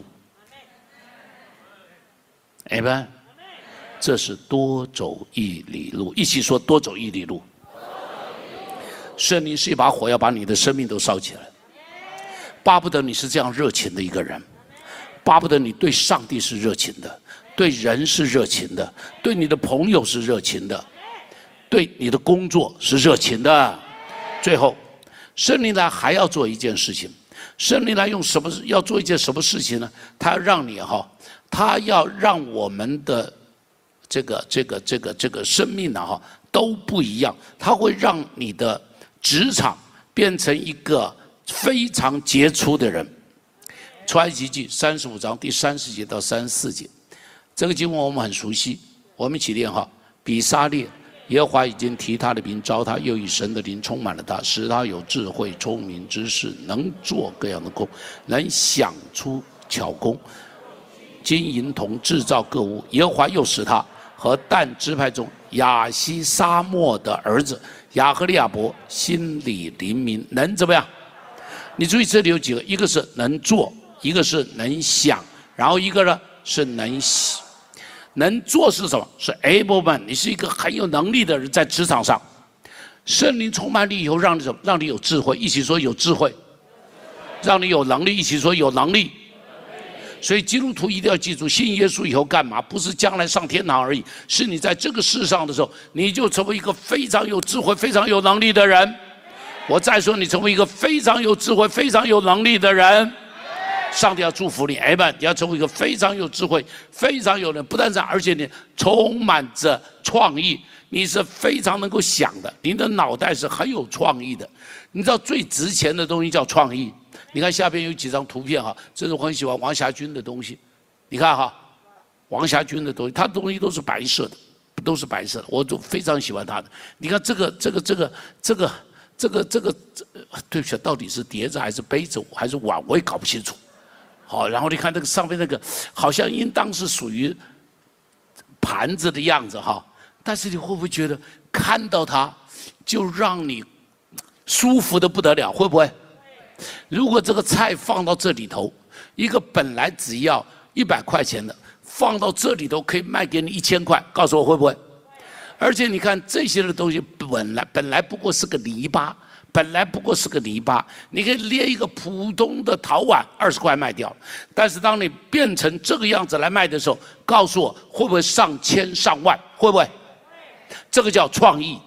哎吧，这是多走一里路，一起说多走一里路。圣灵是一把火，要把你的生命都烧起来。巴不得你是这样热情的一个人，巴不得你对上帝是热情的，对人是热情的，对你的朋友是热情的，对你的工作是热情的。最后，圣灵来还要做一件事情。圣灵来用什么？要做一件什么事情呢？他要让你哈，他要让我们的这个这个这个这个生命呢哈都不一样。他会让你的职场变成一个非常杰出的人。出埃及记三十五章第三十节到三十四节，这个经文我们很熟悉，我们一起念哈。比撒列。耶和华已经提他的名召他，又以神的灵充满了他，使他有智慧、聪明之士，能做各样的工，能想出巧工，金银铜制造各物。耶和华又使他和但支派中亚西沙莫的儿子亚和利亚伯心里灵明，能怎么样？你注意这里有几个，一个是能做，一个是能想，然后一个呢是能喜。能做是什么？是 able man， 你是一个很有能力的人，在职场上，圣灵充满你以后，让你什么？让你有智慧，一起说有智慧；让你有能力，一起说有能力。所以基督徒一定要记住，信耶稣以后干嘛？不是将来上天堂而已，是你在这个世上的时候，你就成为一个非常有智慧、非常有能力的人。我再说，你成为一个非常有智慧、非常有能力的人。上帝要祝福你，哎们，你要成为一个非常有智慧、非常有人，不但这样，而且你充满着创意，你是非常能够想的，你的脑袋是很有创意的。你知道最值钱的东西叫创意。你看下边有几张图片哈，这是我很喜欢王霞军的东西。你看哈，王霞军的东西，他的东西都是白色的，都是白色的，我都非常喜欢他的。你看这个这个这个这个这个这个，对不起，到底是碟子还是杯子还是碗，我也搞不清楚。好，然后你看那个上面那个，好像应当是属于盘子的样子哈，但是你会不会觉得看到它就让你舒服的不得了？会不会？如果这个菜放到这里头，一个本来只要一百块钱的，放到这里头可以卖给你一千块，告诉我会不会？而且你看这些的东西本来本来不过是个泥巴。本来不过是个泥巴，你可以捏一个普通的陶碗，二十块卖掉。但是当你变成这个样子来卖的时候，告诉我会不会上千上万？会不会？这个叫创意，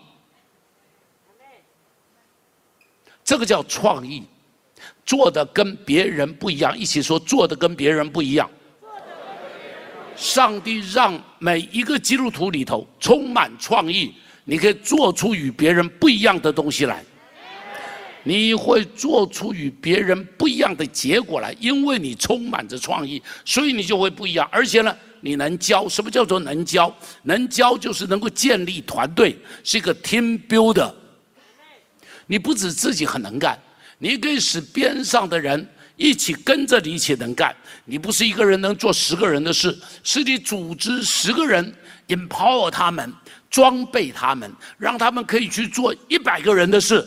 这个叫创意，做的跟别人不一样。一起说，做的跟别人不一样。上帝让每一个基督徒里头充满创意，你可以做出与别人不一样的东西来。你会做出与别人不一样的结果来，因为你充满着创意，所以你就会不一样。而且呢，你能教。什么叫做能教？能教就是能够建立团队，是一个 team builder。你不止自己很能干，你可以使边上的人一起跟着你一起能干。你不是一个人能做十个人的事，是你组织十个人 ，empower 他们，装备他们，让他们可以去做一百个人的事。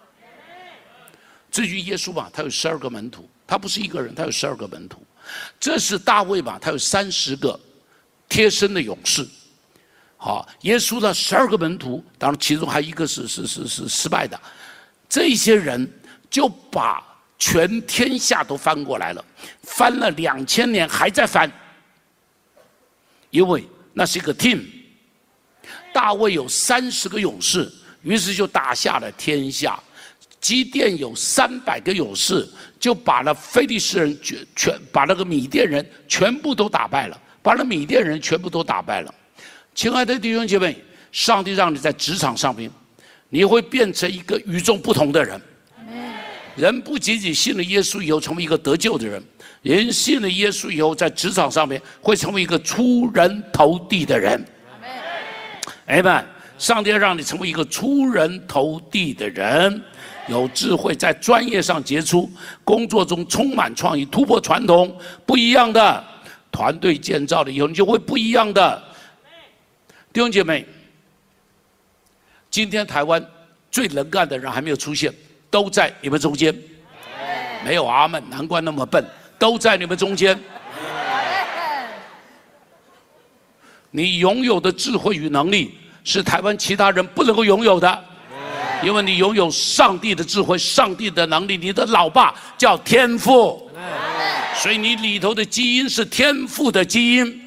至于耶稣吧，他有十二个门徒，他不是一个人，他有十二个门徒。这是大卫吧，他有三十个贴身的勇士。好，耶稣的十二个门徒，当然其中还有一个是是是是失败的。这些人就把全天下都翻过来了，翻了两千年还在翻，因为那是一个 team。大卫有三十个勇士，于是就打下了天下。基甸有三百个勇士，就把那非利士人全全把那个米甸人全部都打败了，把那米甸人全部都打败了。 亲爱的弟兄姐妹，上帝让你在职场上面，你会变成一个与众不同的人。人不仅仅信了耶稣以后成为一个得救的人，人信了耶稣以后，在职场上面会成为一个出人头地的人。阿们。上帝要让你成为一个出人头地的人，有智慧，在专业上杰出，工作中充满创意，突破传统，不一样的团队建造了以后，你就会不一样的。弟兄姐妹，今天台湾最能干的人还没有出现，都在你们中间。没有阿们，难怪那么笨，都在你们中间。你拥有的智慧与能力是台湾其他人不能够拥有的，因为你拥有上帝的智慧、上帝的能力。你的老爸叫天父，所以你里头的基因是天父的基因。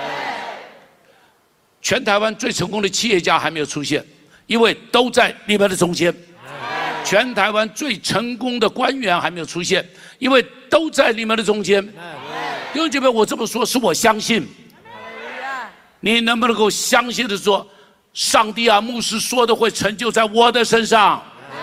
全台湾最成功的企业家还没有出现，因为都在你们的中间。全台湾最成功的官员还没有出现，因为都在你们的中间。弟兄姐妹，我这么说是我相信。你能不能够相信的说，上帝啊，牧师说的会成就在我的身上？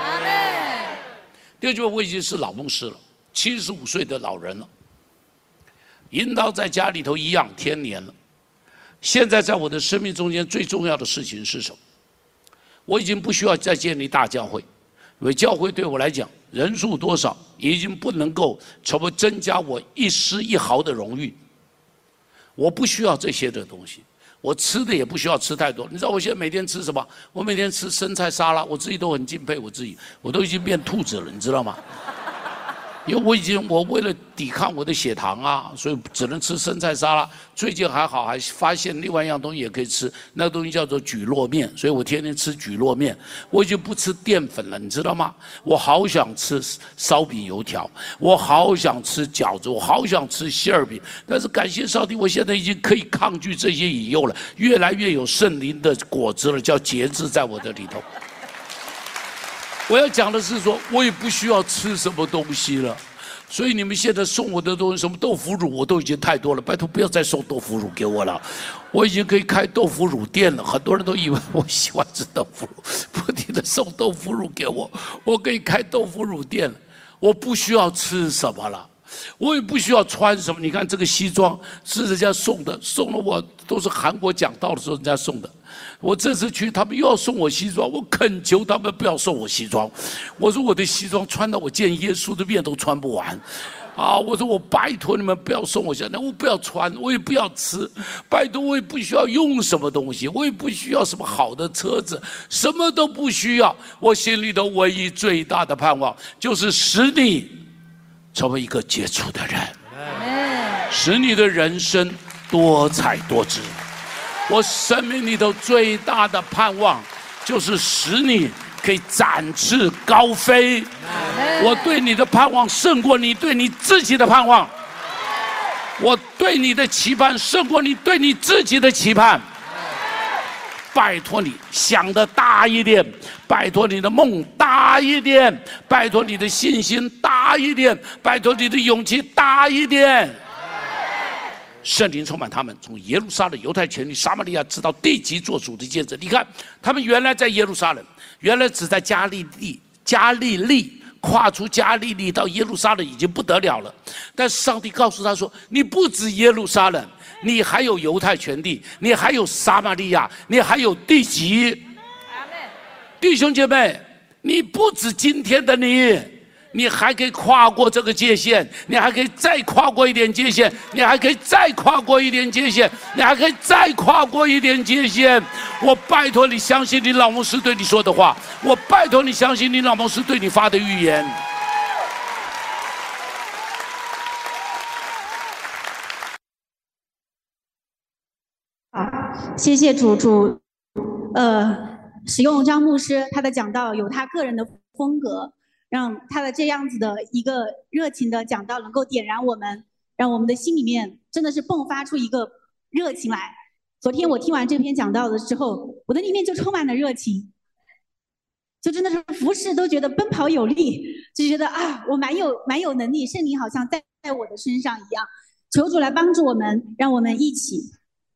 弟兄姐妹，我已经是老牧师了，七十五岁的老人了，引导在家里头颐养天年了。现在在我的生命中间最重要的事情是什么？我已经不需要再建立大教会，因为教会对我来讲，人数多少已经不能够成为增加我一丝一毫的荣誉。我不需要这些的东西，我吃的也不需要吃太多。你知道我现在每天吃什么？我每天吃生菜沙拉，我自己都很敬佩我自己，我都已经变兔子了，你知道吗？因为我已经，我为了抵抗我的血糖啊，所以只能吃生菜沙拉。最近还好，还发现另外一样东西也可以吃，那个东西叫做蒟蒻面，所以我天天吃蒟蒻面。我已经不吃淀粉了，你知道吗？我好想吃烧饼油条，我好想吃饺子，我好想吃馅儿饼。但是感谢上帝，我现在已经可以抗拒这些引诱了，越来越有圣灵的果子了，叫节制在我的里头。我要讲的是说，我也不需要吃什么东西了，所以你们现在送我的东西，什么豆腐乳，我都已经太多了，拜托不要再送豆腐乳给我了，我已经可以开豆腐乳店了。很多人都以为我喜欢吃豆腐乳，不停的送豆腐乳给我，我可以开豆腐乳店了，我不需要吃什么了。我也不需要穿什么，你看这个西装是人家送的，送了我都是韩国讲道的时候人家送的。我这次去，他们又要送我西装，我恳求他们不要送我西装。我说我的西装穿到我见耶稣的面都穿不完，啊！我说我拜托你们不要送我西装，我不要穿，我也不要吃，拜托我也不需要用什么东西，我也不需要什么好的车子，什么都不需要。我心里头唯一最大的盼望就是使你成为一个杰出的人，使你的人生多彩多姿。我生命里头最大的盼望就是使你可以展翅高飞。我对你的盼望胜过你对你自己的盼望，我对你的期盼胜过你对你自己的期盼。拜托你想的大一点，拜托你的梦大一点，拜托你的信心大一点，拜托你的勇气大一点。圣灵充满他们，从耶路撒冷、犹太全地、撒玛利亚直到地极做主的见证。你看，他们原来在耶路撒冷，原来只在加利利、加利利，跨出加利利到耶路撒冷已经不得了了。但是上帝告诉他说：“你不止耶路撒冷，你还有犹太全地，你还有撒玛利亚，你还有地极。”弟兄姐妹，你不止今天的你。你还可以跨过这个界限，你还可以再跨过一点界限，你还可以再跨过一点界限，你还可以再跨过一点界限。我拜托你相信你老牧师对你说的话，我拜托你相信你老牧师对你发的预言。 好，谢谢主主，呃，使用张牧师他的讲道有他个人的风格。让他的这样子的一个热情的讲道能够点燃我们，让我们的心里面真的是迸发出一个热情来。昨天我听完这篇讲道的时候，我的里面就充满了热情，就真的是服侍都觉得奔跑有力，就觉得啊，我蛮有蛮有能力，圣灵好像在在我的身上一样。求主来帮助我们，让我们一起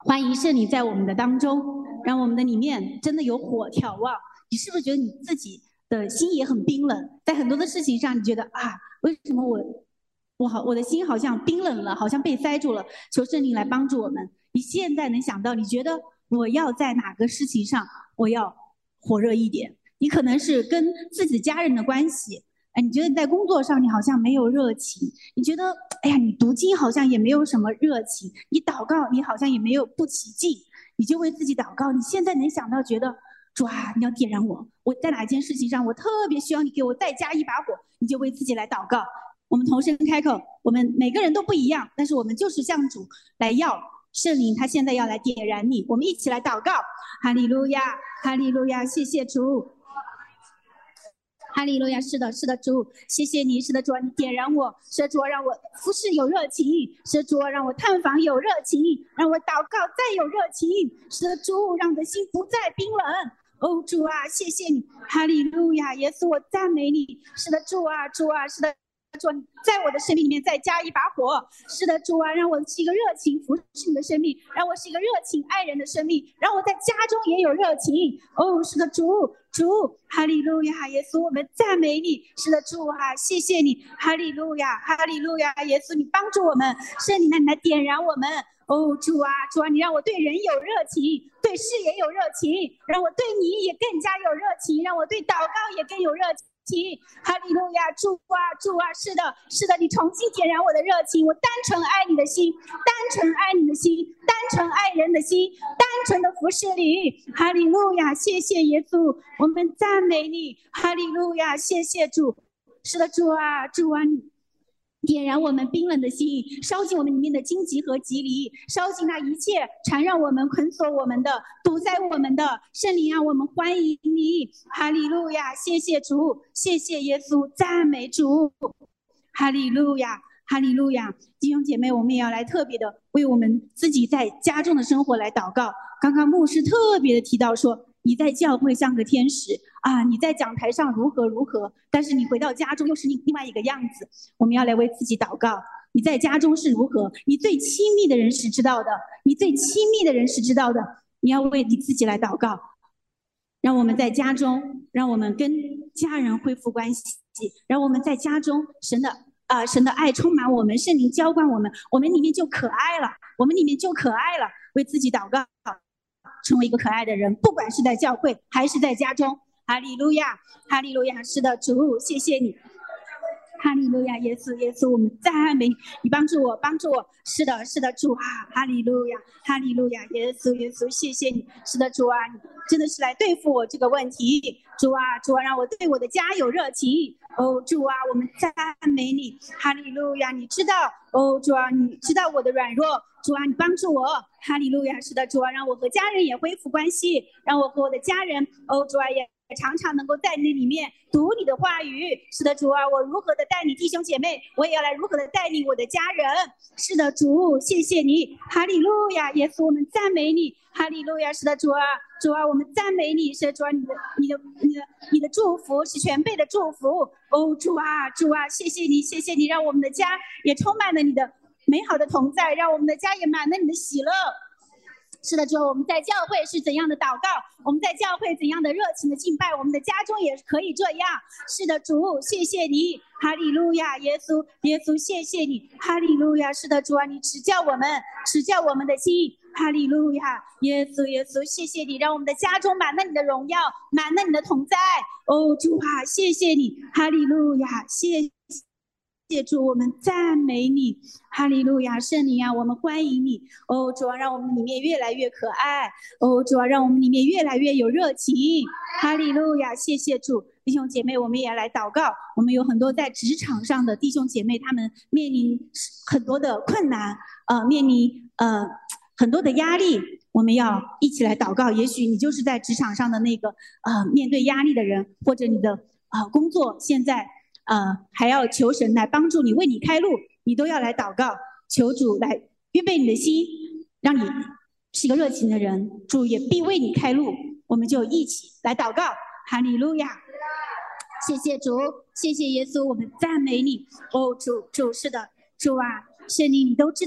欢迎圣灵在我们的当中，让我们的里面真的有火眺望。你是不是觉得你自己的心也很冰冷？在很多的事情上，你觉得啊，为什么我我好我的心好像冰冷了，好像被塞住了？求圣灵来帮助我们。你现在能想到，你觉得我要在哪个事情上我要火热一点？你可能是跟自己家人的关系。哎，你觉得在工作上你好像没有热情，你觉得哎呀，你读经好像也没有什么热情，你祷告你好像也没有不起劲，你就为自己祷告。你现在能想到觉得主啊，你要点燃我，我在哪件事情上我特别需要你给我再加一把火，你就为自己来祷告。我们同声开口，我们每个人都不一样，但是我们就是向主来要圣灵，他现在要来点燃你，我们一起来祷告。哈利路亚，哈利路亚，谢谢主。哈利路亚，是的，是的，主，谢谢你，是的，主，你点燃我，是的，主，让我服侍有热情，是的，主，让我探访有热情，让我祷告再有热情，是的，主，让我的心不再冰冷。哦，主啊，谢谢你，哈利路亚，耶稣，我赞美你，是的，主啊，主啊，是的。主，在我的生命里面再加一把火。是的，主啊，让我是一个热情服侍你的生命，让我是一个热情爱人的生命，让我在家中也有热情。哦，是的，主，主，哈利路亚，耶稣，我们赞美你。是的，主啊，谢谢你，哈利路亚，哈利路亚，耶稣，你帮助我们，圣灵，你来点燃我们。哦，主啊，主啊，你让我对人有热情，对事也有热情，让我对你也更加有热情，让我对祷告也更有热情。哈利路亚，主啊，主啊，是的，是的，你重新点燃我的热情，我单纯爱你的心，单纯爱你的心，单纯爱人的心，单纯的服侍你。哈利路亚，谢谢耶稣，我们赞美你。哈利路亚，谢谢主。是的，主啊，主啊，你点燃我们冰冷的心，烧尽我们里面的荆棘和棘藜，烧尽那一切缠绕我们、捆锁我们的、堵塞我们的。圣灵啊，我们欢迎你！哈利路亚，谢谢主，谢谢耶稣，赞美主！哈利路亚，哈利路亚！弟兄姐妹，我们也要来特别的为我们自己在家中的生活来祷告。刚刚牧师特别的提到说，你在教会像个天使啊，你在讲台上如何如何，但是你回到家中又是另另外一个样子。我们要来为自己祷告，你在家中是如何，你最亲密的人是知道的，你最亲密的人是知道的，你要为你自己来祷告。让我们在家中，让我们跟家人恢复关系，让我们在家中神的啊、呃、神的爱充满我们，圣灵浇灌我们，我们里面就可爱了，我们里面就可爱了。为自己祷告，成为一个可爱的人，不管是在教会还是在家中。哈利路亚，哈利路亚，是的，主，谢谢你。哈利路亚，耶稣，耶稣，我们赞美你，你帮助我，帮助我。是的，是的，主啊，哈利路亚，哈利路亚，耶稣，耶稣，谢谢你。是的，主啊，你真的是来对付我这个问题。主啊，主啊，让我对我的家有热情。哦，主啊，我们赞美你，哈利路亚，你知道，哦，主啊，你知道我的软弱。主啊，你帮助我，哈利路亚，是的，主啊，让我和家人也恢复关系，让我和我的家人，哦，主啊，也常常能够在那里面读你的话语。是的，主啊，我如何的带你弟兄姐妹，我也要来如何的带领我的家人。是的，主，谢谢你，哈利路亚，耶稣，我们赞美你，哈利路亚，是的，主啊，主啊，我们赞美你，是的，主啊，你的你的你的你的祝福是全备的祝福。哦，主啊，主啊，谢谢你，谢谢你，让我们的家也充满了你的美好的同在，让我们的家也满了你的喜乐。是的，主，我们在教会是怎样的祷告，我们在教会怎样的热情的敬拜，我们的家中也可以这样。是的，主，谢谢你，哈利路亚，耶稣，耶稣，谢谢你，哈利路亚。是的，主啊，你指教我们，指教我们的心，哈利路亚，耶稣，耶稣，谢谢你，让我们的家中满了你的荣耀，满了你的同在。哦，主啊，谢谢你，哈利路亚，谢谢。谢主，我们赞美你，哈利路亚，圣灵啊，我们欢迎你。哦，主啊，让我们里面越来越可爱。哦，主啊，让我们里面越来越有热情。哈利路亚，谢谢主，弟兄姐妹，我们也来祷告。我们有很多在职场上的弟兄姐妹，他们面临很多的困难，呃，面临呃很多的压力。我们要一起来祷告。也许你就是在职场上的那个呃面对压力的人，或者你的呃工作现在。呃，还要求神来帮助你，为你开路，你都要来祷告，求主来预备你的心，让你是一个热情的人，主也必为你开路。我们就一起来祷告，哈利路亚，谢谢主，谢谢耶稣，我们赞美你。哦，主，主是的，主啊，圣灵你都知道，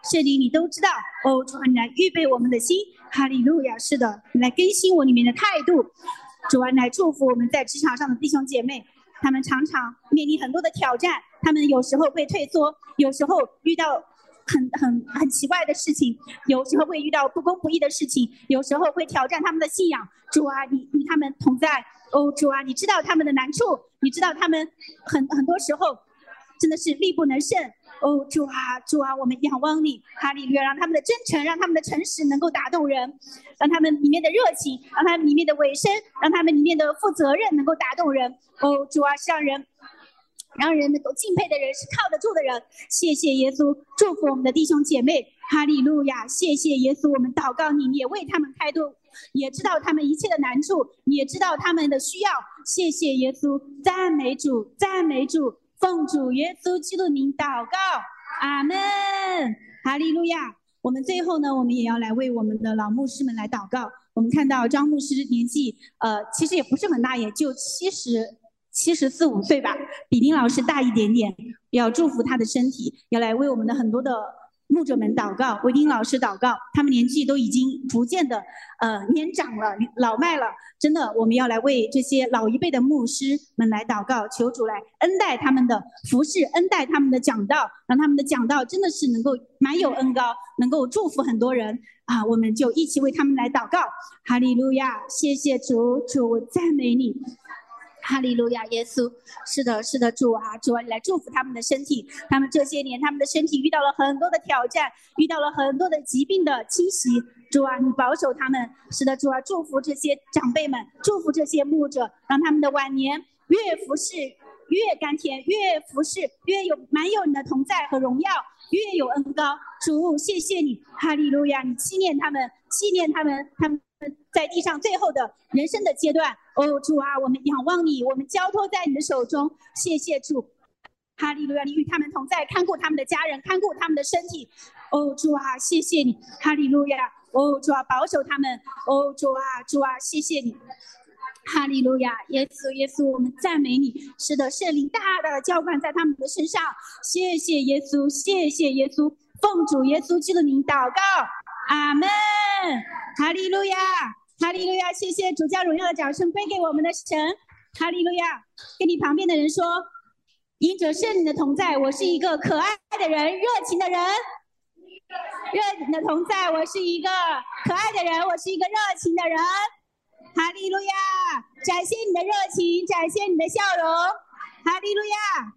圣灵你都知道。哦，主啊，你来预备我们的心，哈利路亚，是的，你来更新我里面的态度。主啊，来祝福我们在职场上的弟兄姐妹，他们常常面临很多的挑战，他们有时候会退缩，有时候遇到很很很奇怪的事情，有时候会遇到不公不义的事情，有时候会挑战他们的信仰。主啊，你与他们同在。哦，主啊，你知道他们的难处，你知道他们很很多时候真的是力不能胜。哦，主啊，主啊，我们仰望你，哈利路亚，让他们的真诚，让他们的诚实能够打动人，让他们里面的热情，让他们里面的委身，让他们里面的负责任能够打动人。哦，主啊，是让人让人能够敬佩的人，是靠得住的人。谢谢耶稣，祝福我们的弟兄姐妹，哈利路亚。谢谢耶稣，我们祷告你，你也为他们开路，也知道他们一切的难处，你也知道他们的需要。谢谢耶稣，赞美主，赞美主，奉主耶稣基督名祷告，阿门，哈利路亚。我们最后呢，我们也要来为我们的老牧师们来祷告。我们看到张牧师年纪，呃，其实也不是很大，也就七十。七十四五岁吧，比丁老师大一点点，要祝福他的身体，要来为我们的很多的牧者们祷告，为丁老师祷告，他们年纪都已经逐渐的呃年长了，老迈了，真的，我们要来为这些老一辈的牧师们来祷告，求主来恩待他们的服侍，恩待他们的讲道，让他们的讲道真的是能够满有恩膏，能够祝福很多人啊！我们就一起为他们来祷告，哈利路亚，谢谢主，主我赞美你。哈利路亚，耶稣，是的，是的，主啊，主啊，你来祝福他们的身体。他们这些年，他们的身体遇到了很多的挑战，遇到了很多的疾病的侵袭。主啊，你保守他们。是的，主啊，祝福这些长辈们，祝福这些牧者，让他们的晚年越服侍越甘甜，越服侍越有满有你的同在和荣耀，越有恩膏。主，谢谢你，哈利路亚，你纪念他们，纪念他们，他们在地上最后的人生的阶段。哦，主啊，我们仰望你，我们交托在你的手中。谢谢主，哈利路亚，你与他们同在，看顾他们的家人，看顾他们的身体。哦，主啊，谢谢你，哈利路亚。哦，主啊，保守他们。哦，主啊，主啊，谢谢你，哈利路亚，耶稣，耶稣，我们赞美你。是的，圣灵大大的浇灌在他们的身上。谢谢耶稣，谢谢耶稣，奉主耶稣基督的名祷告，阿门，哈利路亚。哈利路亚，谢谢主，将荣耀的掌声归给我们的神。哈利路亚，跟你旁边的人说，因着圣灵的同在，我是一个可爱的人，热情的人。热情的同在，我是一个可爱的人，我是一个热情的人。哈利路亚，展现你的热情，展现你的笑容。哈利路亚，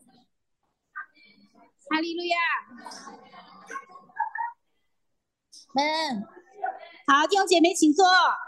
哈利路亚，们。好，弟兄姐妹请坐。